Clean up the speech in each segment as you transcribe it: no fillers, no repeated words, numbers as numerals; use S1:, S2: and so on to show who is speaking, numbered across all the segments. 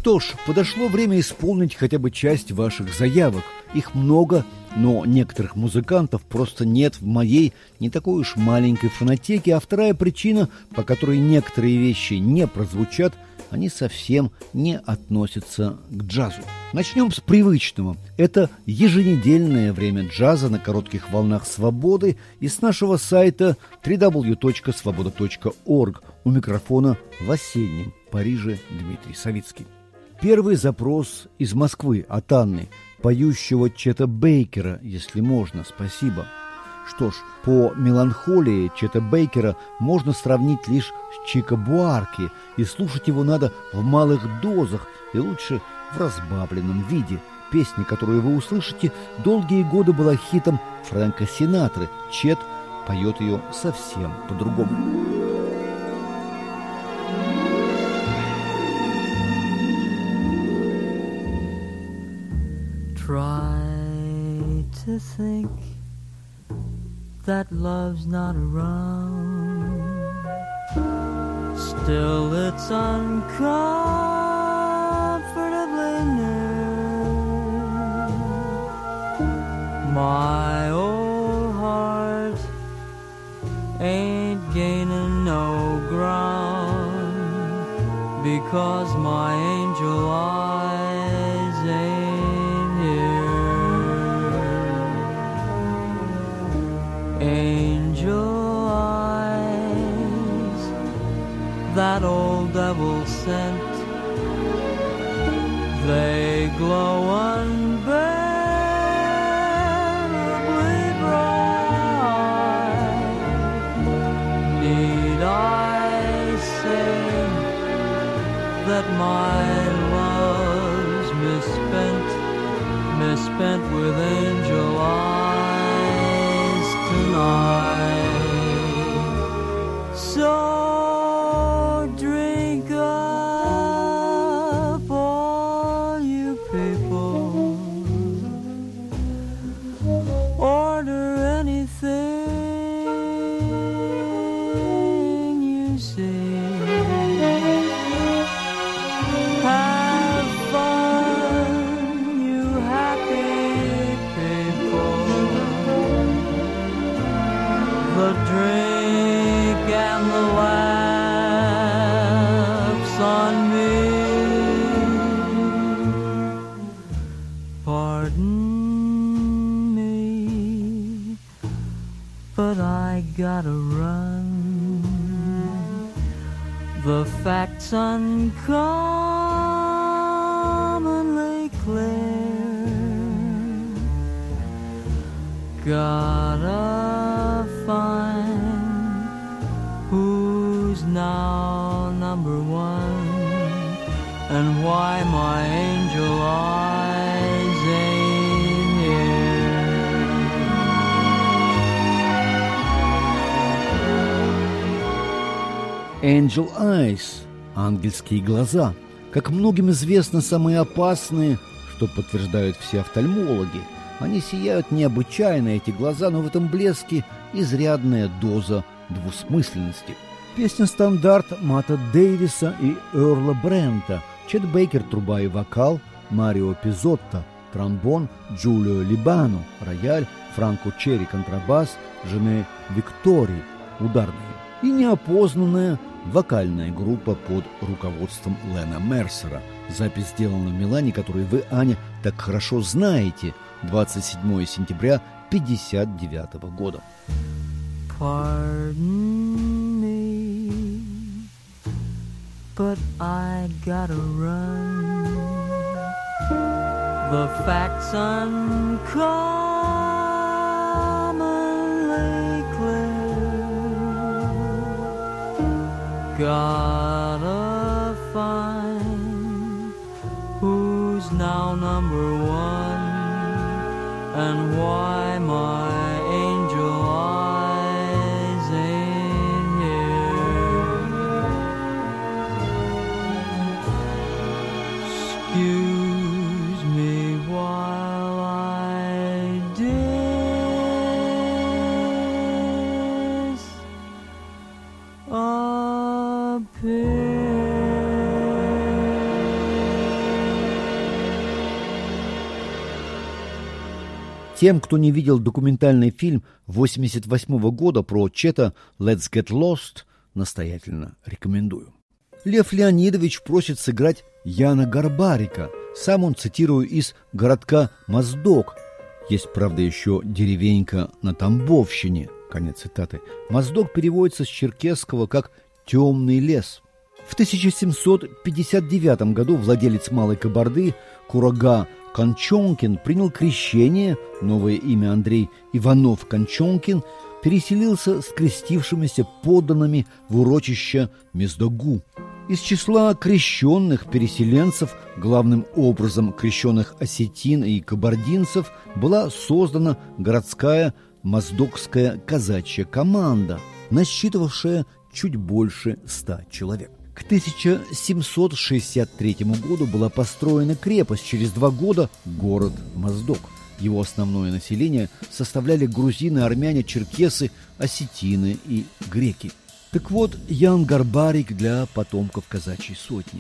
S1: Что ж, подошло время исполнить хотя бы часть ваших заявок. Их много, но некоторых музыкантов просто нет в моей не такой уж маленькой фонотеке. А вторая причина, по которой некоторые вещи не прозвучат, они совсем не относятся к джазу. Начнем с привычного. Это еженедельное время джаза на коротких волнах свободы и с нашего сайта www.svoboda.org. У микрофона в осеннем Париже Дмитрий Савицкий. Первый запрос из Москвы от Анны, поющего Чета Бейкера, если можно, спасибо. Что ж, по меланхолии Чета Бейкера можно сравнить лишь с Чико Буарке, и слушать его надо в малых дозах и лучше в разбавленном виде. Песня, которую вы услышите, долгие годы была хитом Фрэнка Синатры. Чет поет ее совсем по-другому.
S2: Try to think that love's not around. Still it's uncomfortably near. My old heart ain't gaining no ground because my angel eyes ain't here. Angel eyes, that old devil sent, they glow unbearably bright. Need I say that my love's misspent with angel eyes tonight? So drink up, all you people, order anything you see. Have fun, you happy people. The drink and the laughs on me. Pardon me, but I gotta run. The facts uncommonly clear. Gotta find who's now number one and why my angel eyes ain't here.
S1: Angel Eyes, ангельские глаза, как многим известно, самые опасные, что подтверждают все офтальмологи. Они сияют необычайно, эти глаза, но в этом блеске изрядная доза двусмысленности. Песня-стандарт Матта Дэвиса и Эрла Брента. Чет Бейкер – труба и вокал, Марио Пизотто – тромбон, Джулио Либано – рояль, Франко Черри – контрабас, Жене Виктори – ударные. И неопознанная вокальная группа под руководством Лена Мерсера. Запись сделана в Милане, которую вы, Аня, так хорошо знаете. 27 сентября 1959 года.
S2: Pardon me, but I gotta run. The facts uncommonly clear. Gotta find who's now number one and why my angel eyes ain't here. Excuse me while I disappear.
S1: Тем, кто не видел документальный фильм 1988 года про Чета «Let's Get Lost», настоятельно рекомендую. Лев Леонидович просит сыграть Яна Гарбарика. Сам он, цитирую, из городка Моздок. Есть, правда, еще деревенька на Тамбовщине. Конец цитаты. Моздок переводится с черкесского как «темный лес». В 1759 году владелец Малой Кабарды Курага Кончонкин принял крещение, новое имя Андрей Иванов-Кончонкин, переселился с крестившимися подданными в урочище Мездогу. Из числа крещенных переселенцев, главным образом крещенных осетин и кабардинцев, была создана городская моздокская казачья команда, насчитывавшая чуть больше 100 человек. К 1763 году была построена крепость, через 2 года город Моздок. Его основное население составляли грузины, армяне, черкесы, осетины и греки. Так вот, Ян Гарбарик для потомков казачьей сотни.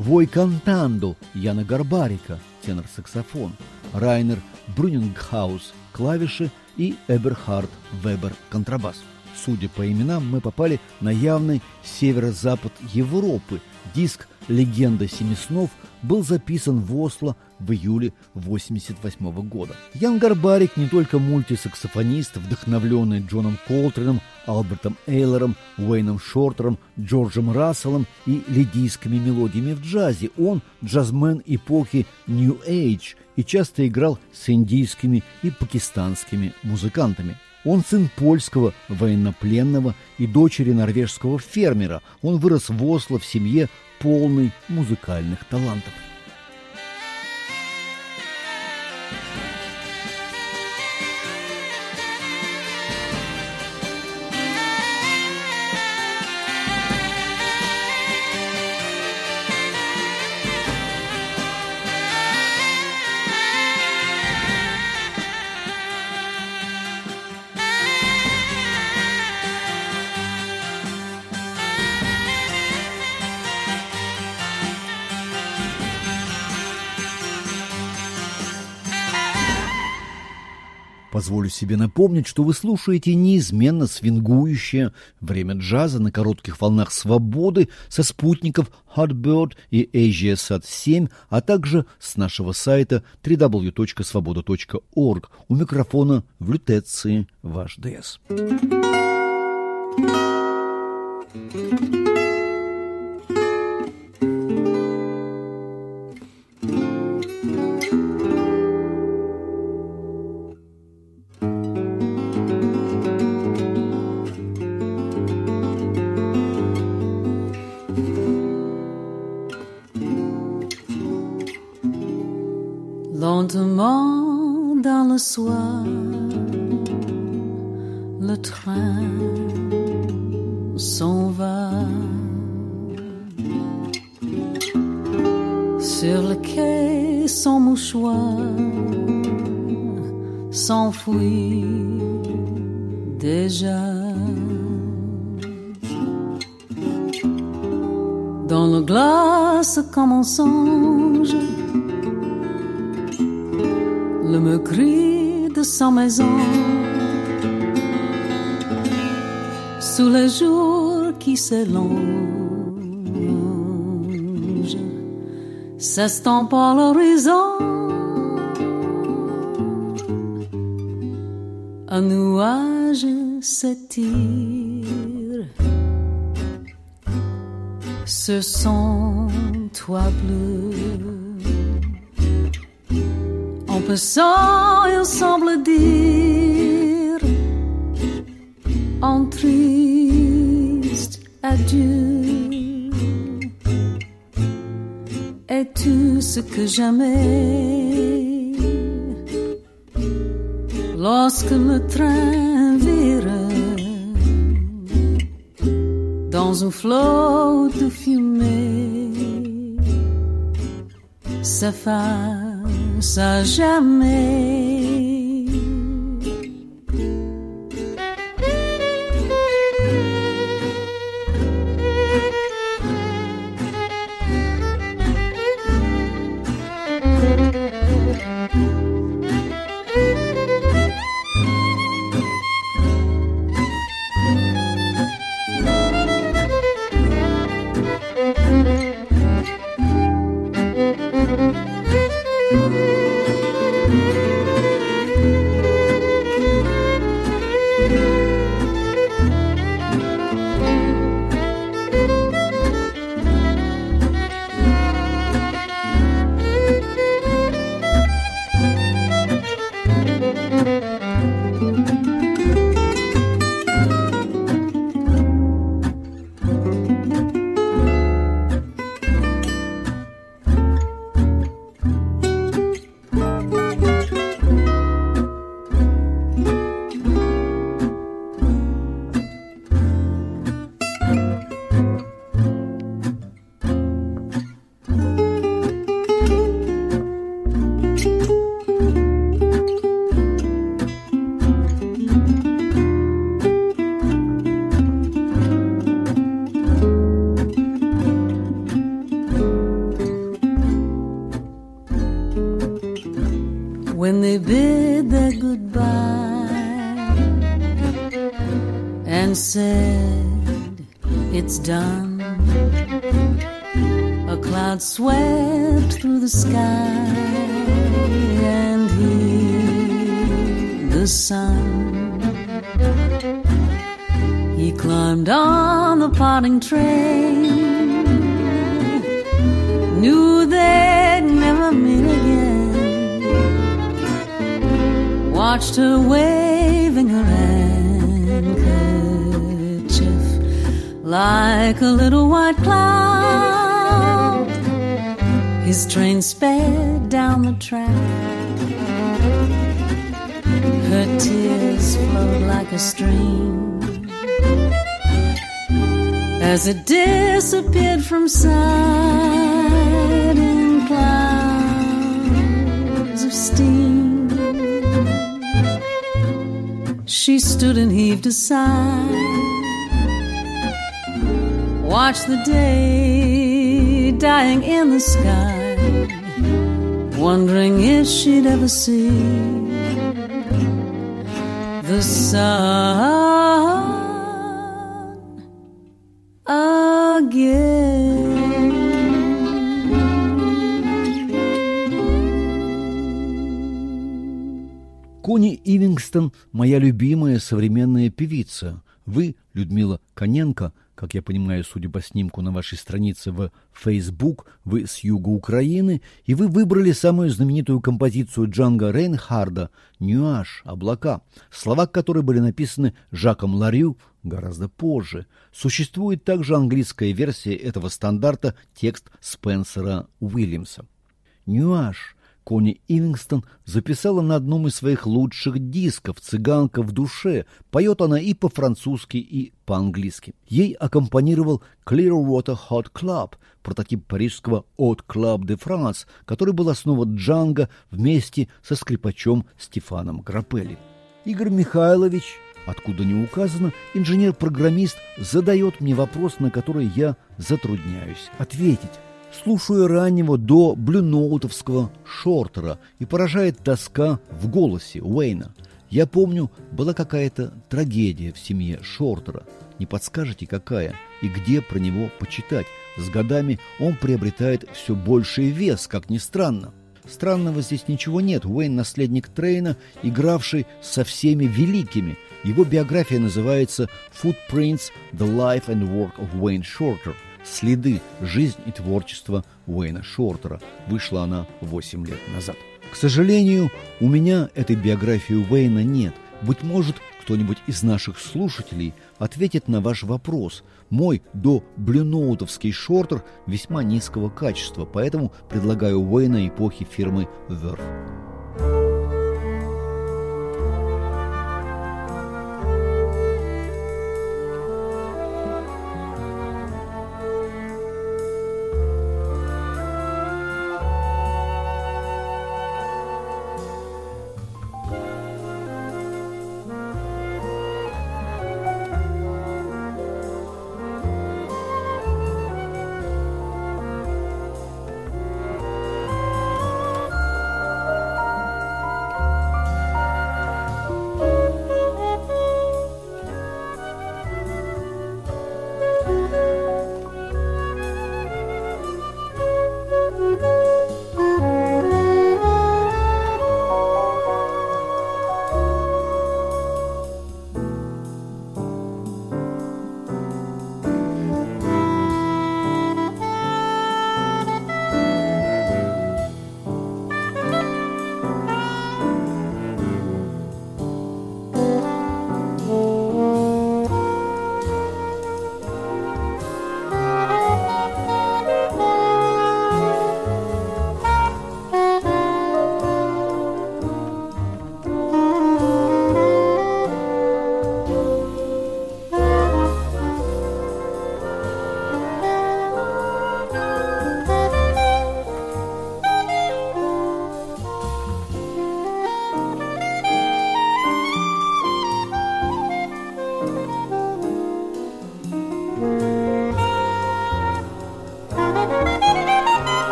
S1: «Вой кантандо» Яна Гарбарика, тенор-саксофон, Райнер Брюнингхаус, клавиши и Эберхард Вебер, контрабас. Судя по именам, мы попали на явный северо-запад Европы. Диск «Легенда семи снов» был записан в Осло в июле 1988 года. Ян Гарбарик не только мультисаксофонист, вдохновленный Джоном Колтреном, Альбертом Эйлером, Уэйном Шортером, Джорджем Расселом и лидийскими мелодиями в джазе. Он джазмен эпохи New Age и часто играл с индийскими и пакистанскими музыкантами. Он сын польского военнопленного и дочери норвежского фермера. Он вырос в Осло в семье, полной музыкальных талантов. Позволю себе напомнить, что вы слушаете неизменно свингующее время джаза на коротких волнах свободы со спутников Hotbird и AsiaSat-7, а также с нашего сайта www.svoboda.org. У микрофона в лютеции ваш ДС.
S2: Lentement dans le soir, le train s'en va. Sur le quai, son mouchoir s'enfuit déjà. Dans la glace comme un songe, le me crie de sa maison, sous les jours qui s'élongent, s'estompe à l'horizon, un nuage s'étire sur son toit bleu. En passant, il semble dire un triste adieu. Es-tu ce que j'aimais lorsque le train vire dans un flot de fumée, s'efface à jamais? when they bid their goodbye and said, it's done. A cloud swept through the sky and hid the sun. He climbed on the parting train, knew they'd never meet again. Watched her waving her handkerchief like a little white cloud. His train sped down the track. Her tears flowed like a stream as it disappeared from sight in clouds of steam. She stood and heaved a sigh, watched the day dying in the sky, wondering if she'd ever see the sun again.
S1: Кони Ивингстон – моя любимая современная певица. Вы, Людмила Коненко, как я понимаю, судя по снимку на вашей странице в Facebook, вы с юга Украины, и вы выбрали самую знаменитую композицию Джанго Рейнхарда «Нюаж», «Облака», слова которой были написаны Жаком Ларью гораздо позже. Существует также английская версия этого стандарта, текст Спенсера Уильямса. «Нюаж» Кони Ивингстон записала на одном из своих лучших дисков «Цыганка в душе». Поет она и по-французски, и по-английски. Ей аккомпанировал Clearwater Hot Club, прототип парижского Hot Club de France, который был основан Джанго вместе со скрипачом Стефаном Граппелли. Игорь Михайлович, откуда не указано, инженер-программист, задает мне вопрос, на который я затрудняюсь ответить. Слушаю раннего до блюноутовского Шортера, и поражает тоска в голосе Уэйна. Я помню, была какая-то трагедия в семье Шортера. Не подскажете, какая и где про него почитать? С годами он приобретает все больший вес, как ни странно. Странного здесь ничего нет. Уэйн – наследник Трейна, игравший со всеми великими. Его биография называется «Footprints – The Life and Work of Wayne Shorter». «Следы. Жизнь и творчество Уэйна Шортера». Вышла она 8 лет назад. К сожалению, у меня этой биографии Уэйна нет. Быть может, кто-нибудь из наших слушателей ответит на ваш вопрос. Мой до-блюноутовский Шортер весьма низкого качества, поэтому предлагаю Уэйна эпохи фирмы Verve.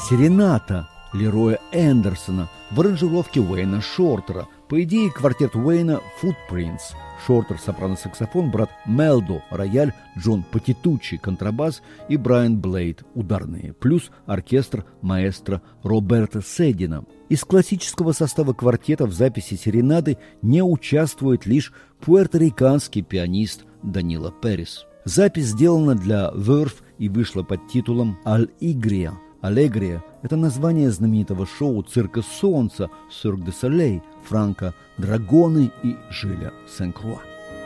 S1: «Серената» Лероя Эндерсона в аранжировке Уэйна Шортера. По идее, квартет Уэйна «Footprints». Шортер – сопрано-саксофон, брат Мелдо – рояль, Джон Патитуччи – контрабас и Брайан Блейд – ударные, плюс оркестр маэстро Роберто Седина. Из классического состава квартета в записи «Серенады» не участвует лишь пуэрториканский пианист Данило Перес. Запись сделана для Verve и вышла под титулом «Алегрия». «Алегрия» – это название знаменитого шоу «Цирка солнца» «Cirque du Soleil» Франко Драгоны и Жиля Сен-Круа.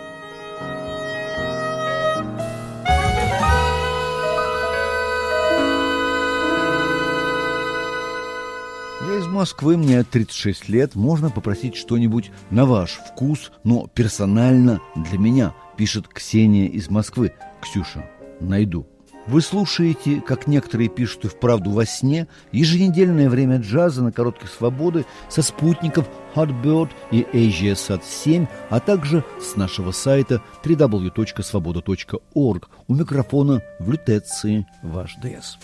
S1: Я из Москвы, мне 36 лет, можно попросить что-нибудь на ваш вкус, но персонально для меня, пишет Ксения из Москвы. Ксюша, найду. Вы слушаете, как некоторые пишут и вправду во сне, еженедельное время джаза на коротких свободы со спутников Hotbird и AsiaSat-7, а также с нашего сайта www.svoboda.org. У микрофона в лютеции ваш ДС.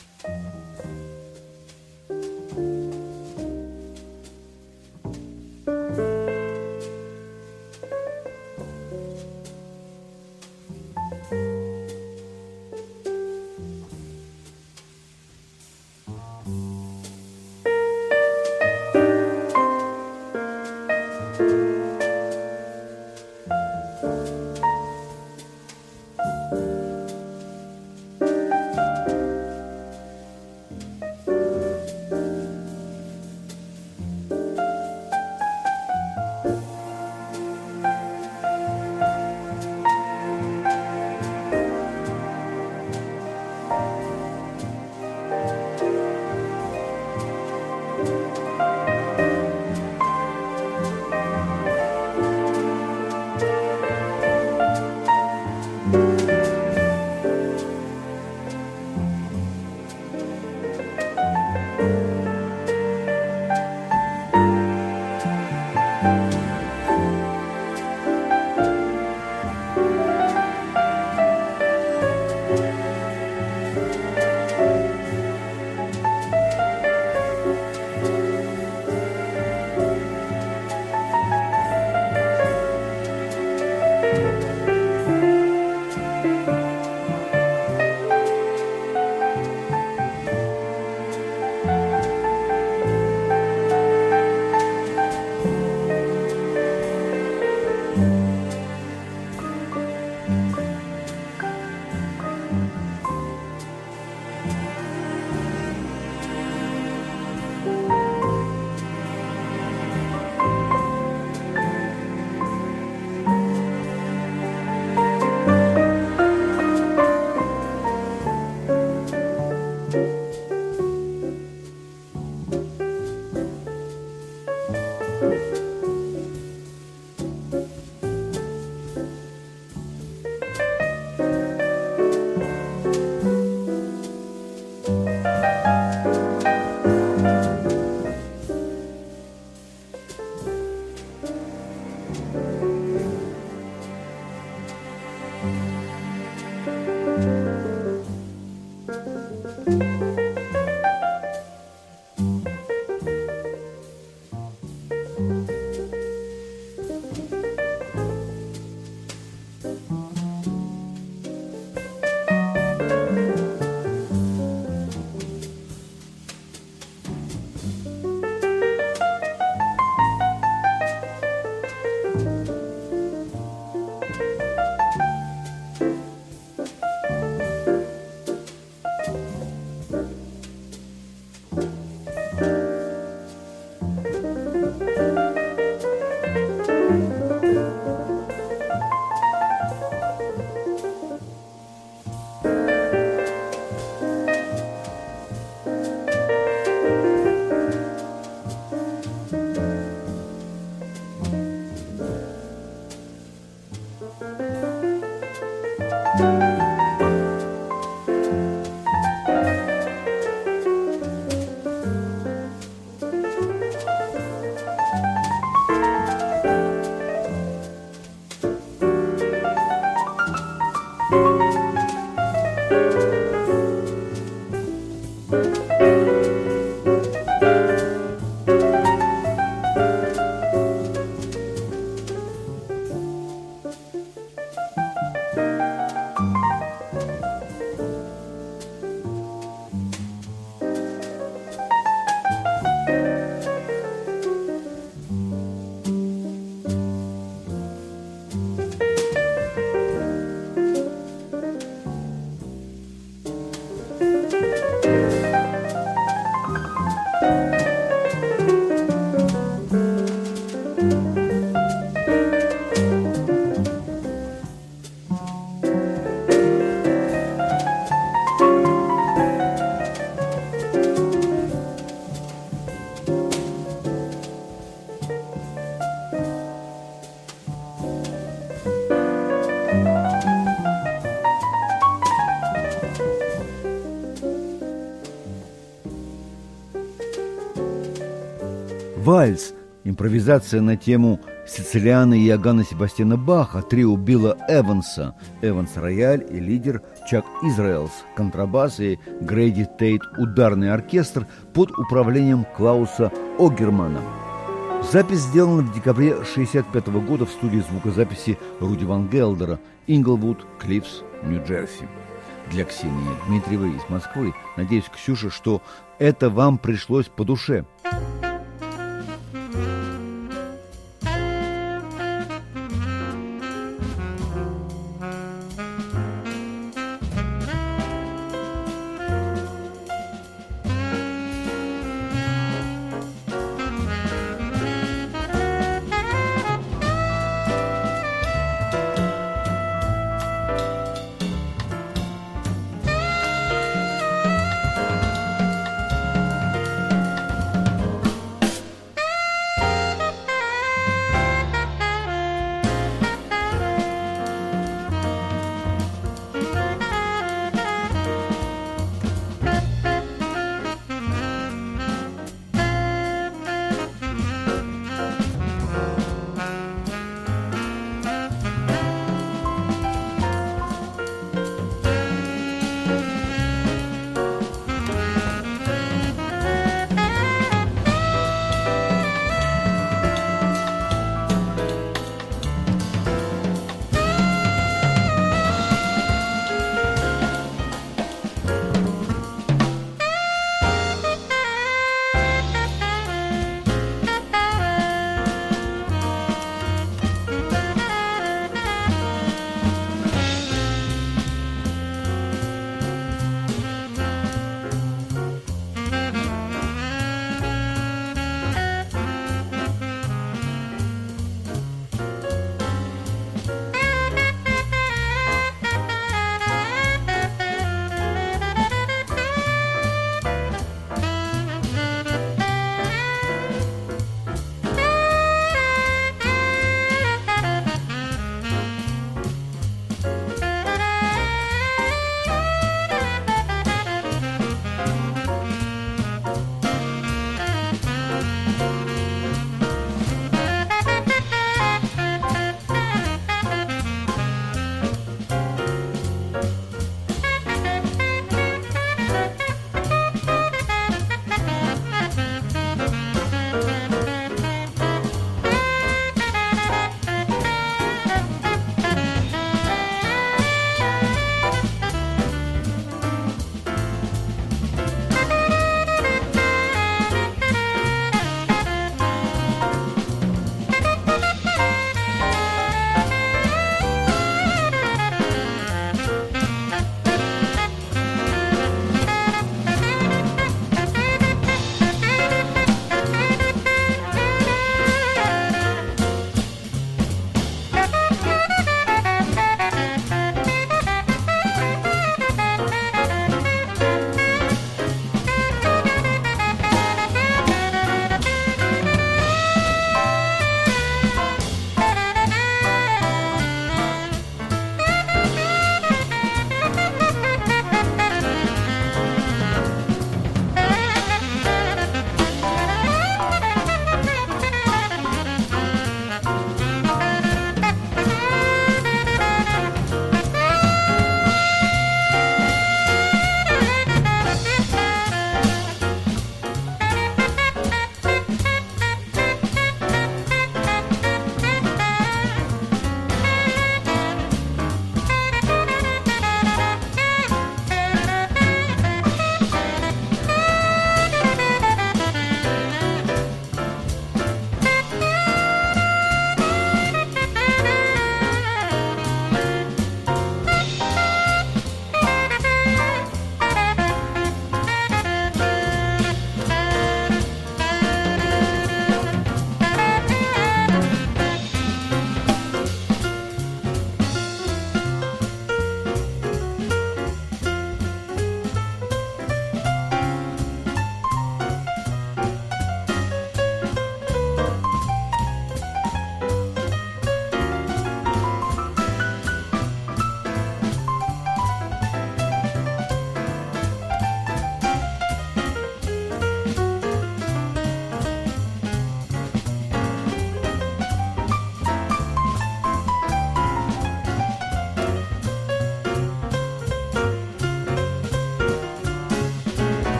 S1: Вальс – импровизация на тему Сицилиана и Иоганна Себастьяна Баха, трио Билла Эванса, Эванс рояль и лидер, Чак Израэлс контрабас и Грейди Тейт ударный оркестр под управлением Клауса Огермана. Запись сделана в декабре 1965 года в студии звукозаписи Руди Ван Гелдера, Инглвуд, Клиффс, Нью-Джерси. Для Ксении Дмитриевой из Москвы. Надеюсь, Ксюша, что это вам пришлось по душе.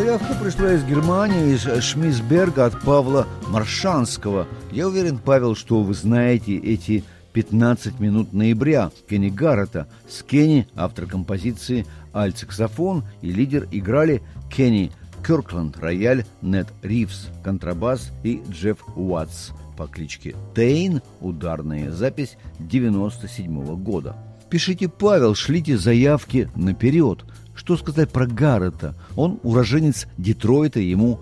S1: Заявка пришла из Германии, из Шмисберга от Павла Маршанского. Я уверен, Павел, что вы знаете эти 15 минут ноября Кенни Гаррета. С Кенни, автор композиции, альт-саксофон и лидер играли Кенни Кёркланд, рояль, Нед Ривз, контрабас и Джефф Уаттс по кличке Тейн, ударная запись 97 года. Пишите, Павел, шлите заявки наперед. Что сказать про Гаррета? Он уроженец Детройта, ему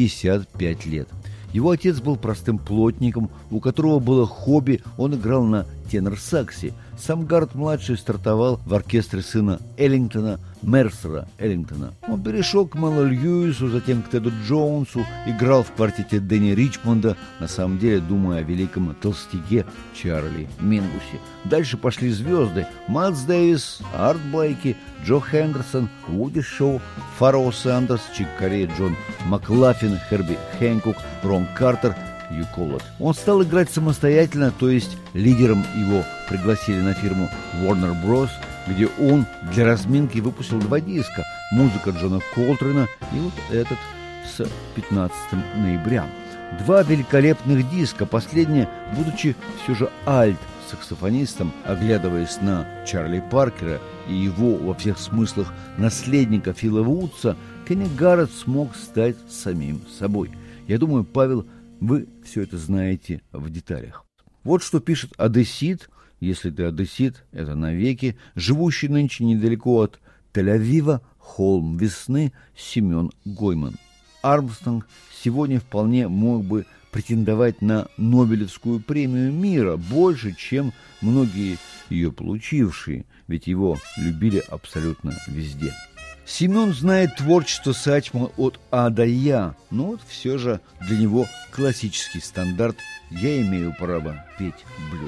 S1: 55 лет. Его отец был простым плотником, у которого было хобби, он играл на тенор-саксе. Сам Гаррет-младший стартовал в оркестре сына Эллингтона, Мерсера Эллингтона. Он перешел к Мэлу Льюису, затем к Теду Джонсу, играл в квартете Дэнни Ричмонда, на самом деле думая о великом толстяке Чарли Мингусе. Дальше пошли звезды: Майлз Дэвис, Арт Блейки, Джо Хендерсон, Вуди Шоу, Фароу Сандерс, Чик Корей, Джон Маклафлин, Херби Хэнкок, Рон Картер, Ю Коллетт. Он стал играть самостоятельно, то есть лидером его пригласили на фирму Warner Bros., где он для разминки выпустил 2 диска: музыка Джона Колтрена и вот этот с 15 ноября. 2 великолепных диска, последнее, будучи все же альт-саксофонистом, оглядываясь на Чарли Паркера и его во всех смыслах наследника Фила Вудса, Кенни Гаррет смог стать самим собой. Я думаю, Павел, вы все это знаете в деталях. Вот что пишет одессит, если ты одессит, это навеки, живущий нынче недалеко от Тель-Авива, холм весны, Семен Гойман. Армстронг сегодня вполне мог бы претендовать на Нобелевскую премию мира больше, чем многие ее получившие, ведь его любили абсолютно везде. Семен знает творчество Сачма от А до Я, но вот все же для него классический стандарт «Я имею право петь блюз».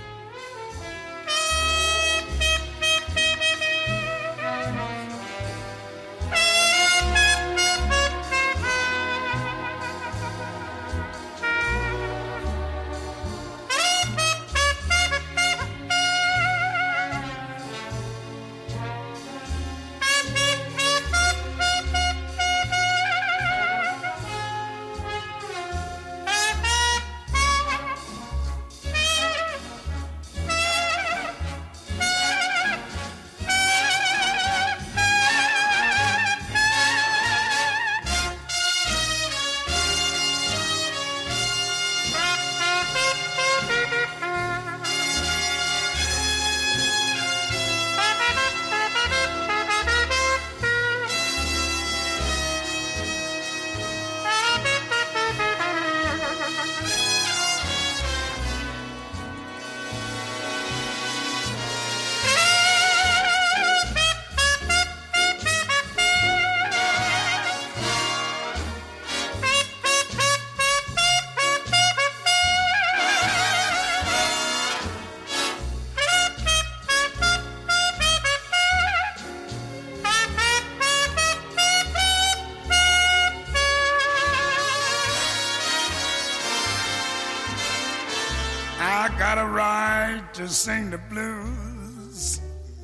S3: I got a right to sing the blues.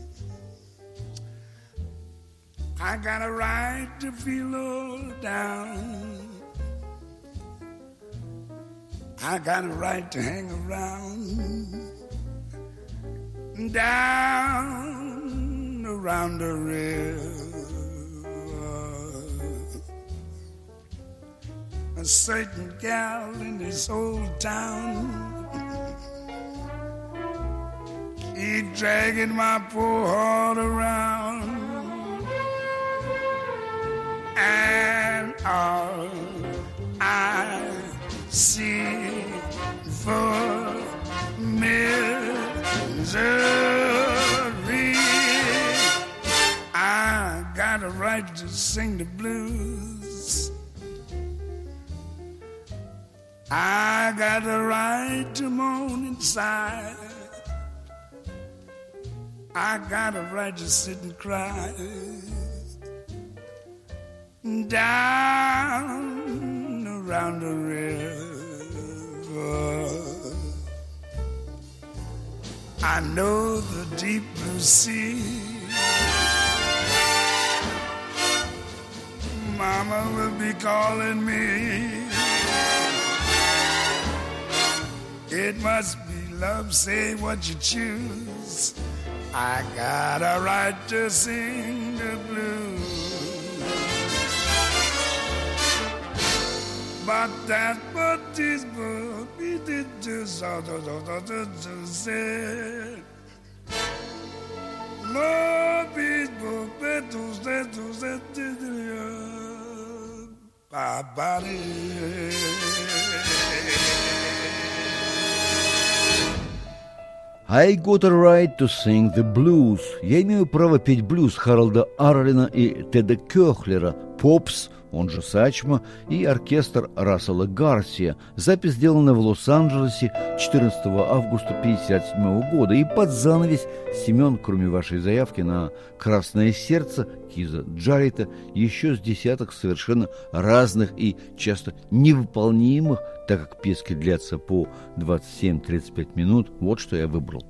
S3: I got a right to feel low down. I got a right to hang around, down around the river. A certain gal in this old town, keep dragging my poor heart around, and all I see for misery. I got a right to sing the blues. I got a right to moan inside. I got a right to sit and cry down around the river. I know the deep blue sea, my Mama will be calling me. It must be love, say what you choose. I got a right to sing the blues. But that's what this book did just say. Love is book
S1: I got a right to sing the blues. Я имею право петь блюз Харолда Арлина и Теда Кёхлера, Попс, он же Сачма, и оркестр Рассела Гарсия. Запись сделана в Лос-Анджелесе 14 августа 1957 года. И под занавес Семен, кроме вашей заявки на «Красное сердце» Киза Джаррита, еще с десяток совершенно разных и часто невыполнимых, так как пески длятся по 27-35 минут. Вот что я выбрал.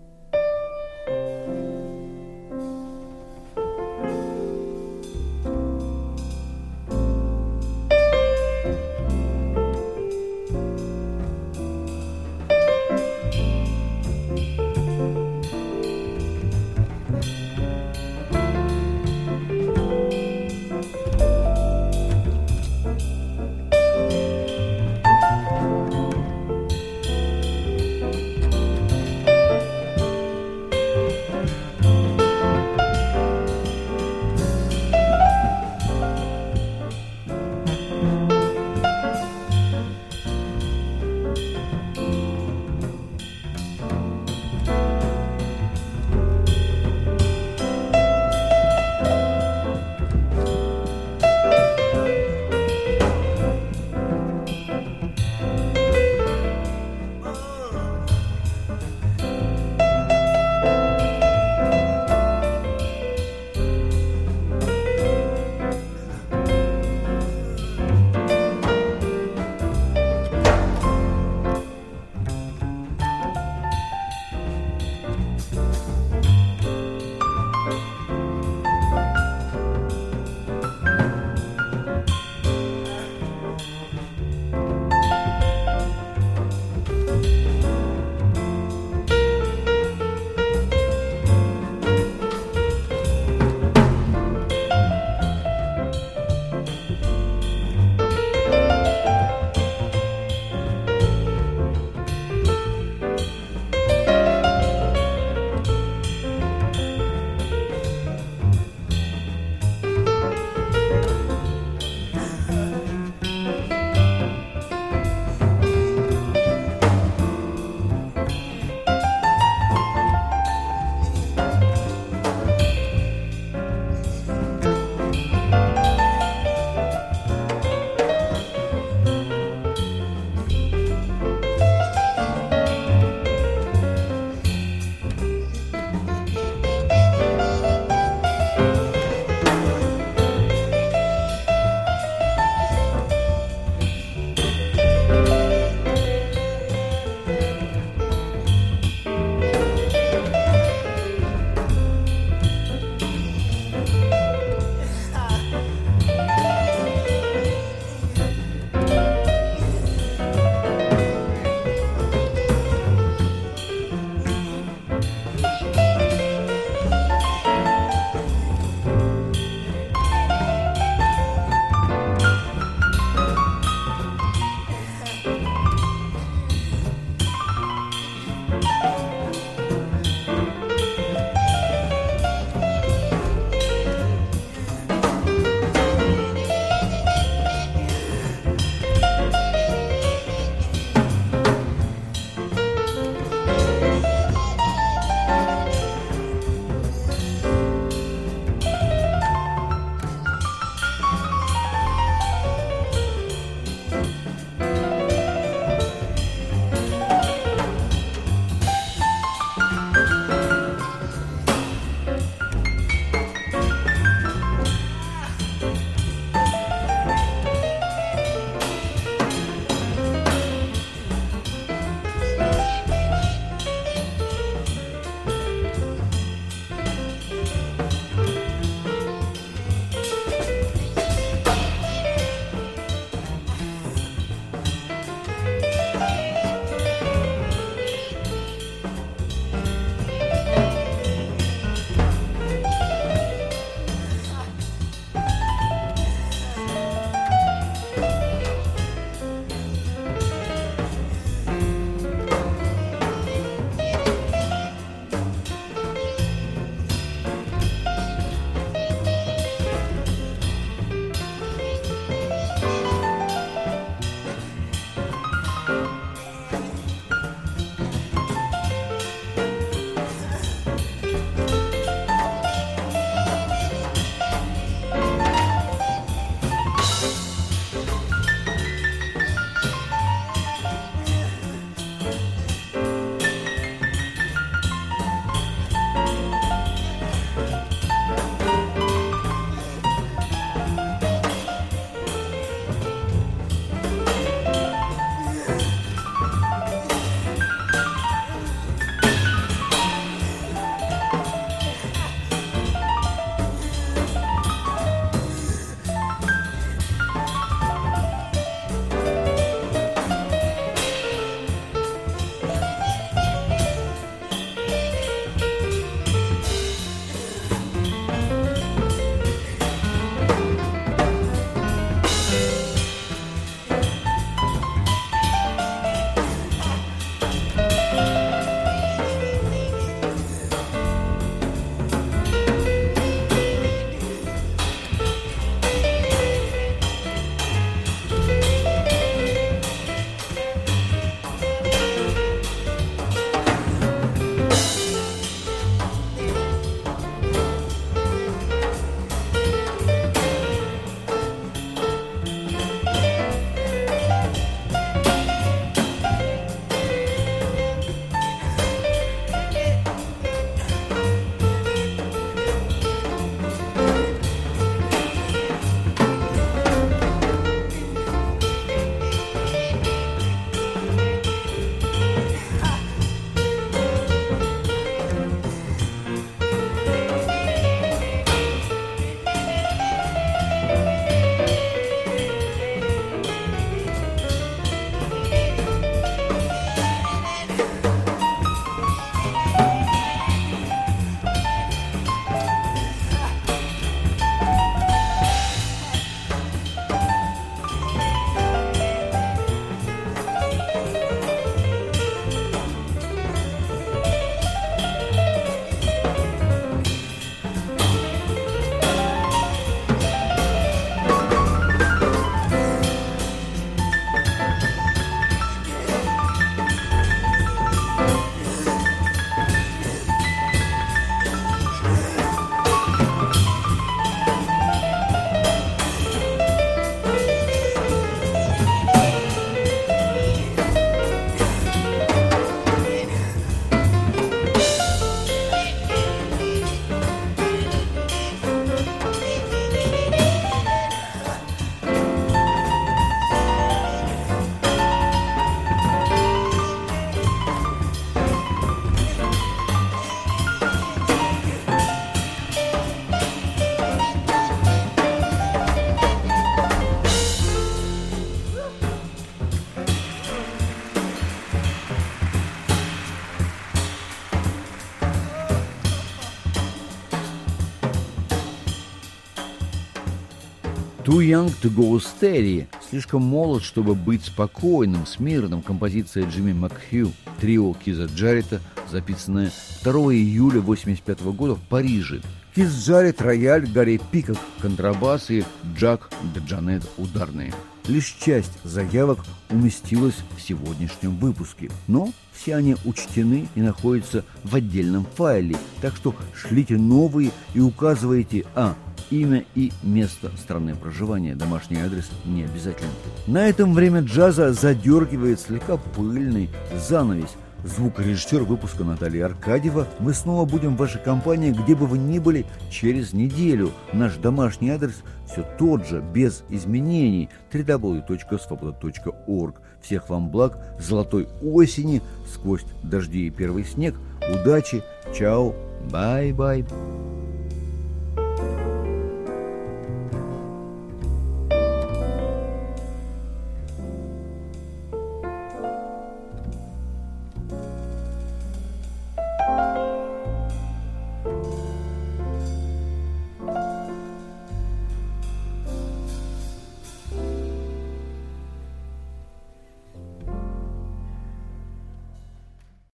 S1: Too Young to Go Steady, слишком молод, чтобы быть спокойным, смирным, композиция Джимми Макхью, трио Киза Джаррета, записанная 2 июля 1985 года в Париже. Киз Джаррет, рояль, Гарри Пикок, контрабас и Джак Деджанет ударные. Лишь часть заявок уместилась в сегодняшнем выпуске, но все они учтены и находятся в отдельном файле, так что шлите новые и указывайте имя и место страны проживания, домашний адрес не обязательно. На этом время джаза задергивает слегка пыльный занавес. Звукорежиссер выпуска Наталья Аркадьева. Мы снова будем в вашей компании, где бы вы ни были, через неделю. Наш домашний адрес все тот же, без изменений. www.svoboda.org. Всех вам благ, золотой осени, сквозь дожди и первый снег. Удачи, чао, бай-бай.